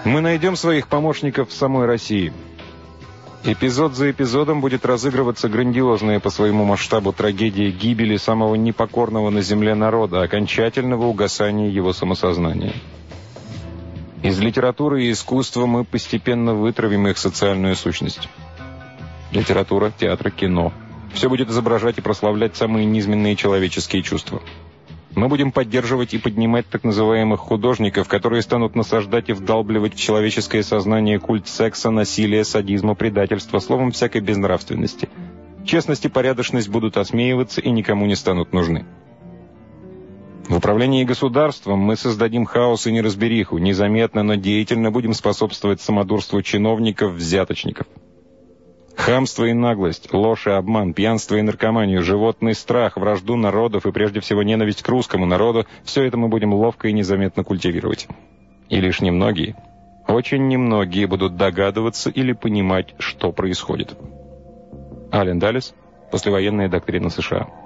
Мы найдем своих помощников в самой России. Эпизод за эпизодом будет разыгрываться грандиозная по своему масштабу трагедия гибели самого непокорного на земле народа, окончательного угасания его самосознания. Из литературы и искусства мы постепенно вытравим их социальную сущность. Литература, театр, кино. Все будет изображать и прославлять самые низменные человеческие чувства. Мы будем поддерживать и поднимать так называемых художников, которые станут насаждать и вдалбливать в человеческое сознание культ секса, насилия, садизма, предательства, словом, всякой безнравственности. Честность и порядочность будут осмеиваться и никому не станут нужны. В управлении государством мы создадим хаос и неразбериху, незаметно, но деятельно будем способствовать самодурству чиновников-взяточников. Хамство и наглость, ложь и обман, пьянство и наркоманию, животный страх, вражду народов и прежде всего ненависть к русскому народу – все это мы будем ловко и незаметно культивировать. И лишь немногие, очень немногие будут догадываться или понимать, что происходит. Ален Даллес, «Послевоенная доктрина США».